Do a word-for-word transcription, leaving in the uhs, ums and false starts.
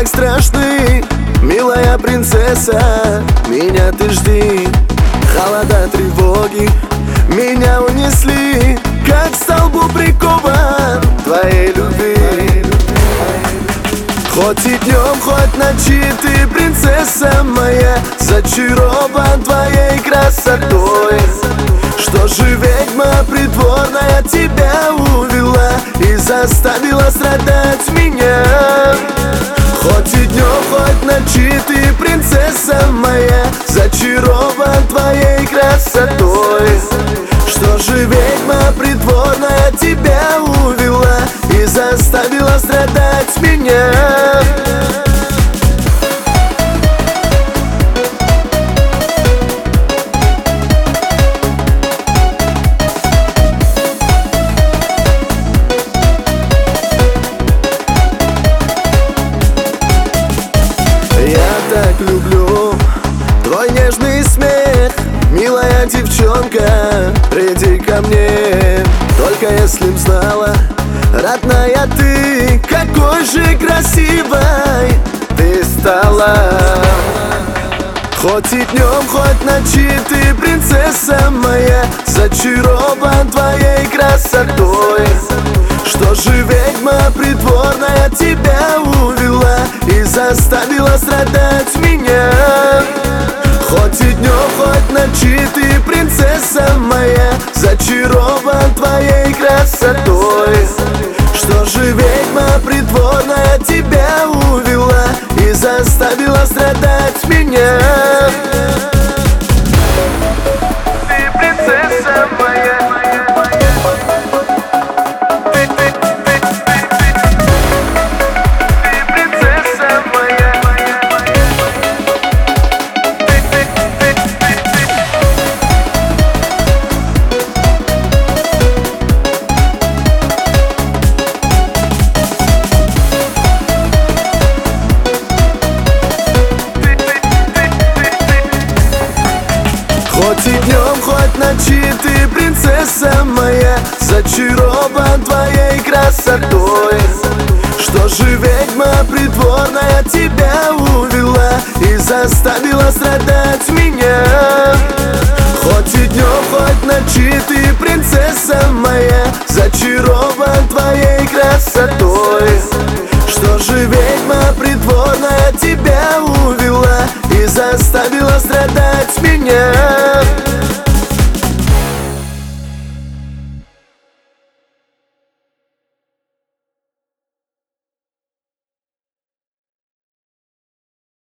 так страшны, милая принцесса, меня ты жди. Холода, тревоги меня унесли, как к столбу прикован твоей любви. Хоть и днем, хоть ночи ты, принцесса моя, зачарован твоей красотой. Что же ведьма притворная тебя увела и заставила страдать меня? Хоть и днем, хоть ночи ты, принцесса моя, зачарован твоей красотой. Что же ведьма притворная тебя увела и заставила страдать меня? Так люблю твой нежный смех, милая девчонка, приди ко мне. Только если б знала, родная ты, какой же красивой ты стала. Хоть и днем, хоть ночи ты, принцесса моя, зачарован твоей красотой. Что же ведьма притворная тебя увела и заставила страдать меня? Хоть и днем, хоть ночи ты, принцесса моя, зачарован твоей красотой. Что же ведьма притворная тебя увела и заставила страдать меня? Ты принцесса моя. Хоть и днем, хоть ночи ты, принцесса моя, зачарован твоей красотой. Что же ведьма притворная тебя увела и заставила страдать меня? Хоть и днем, хоть ночи ты, принцесса моя, зачарован твоей красотой. Что же ведьма притворная тебя увела и заставила страдать меня?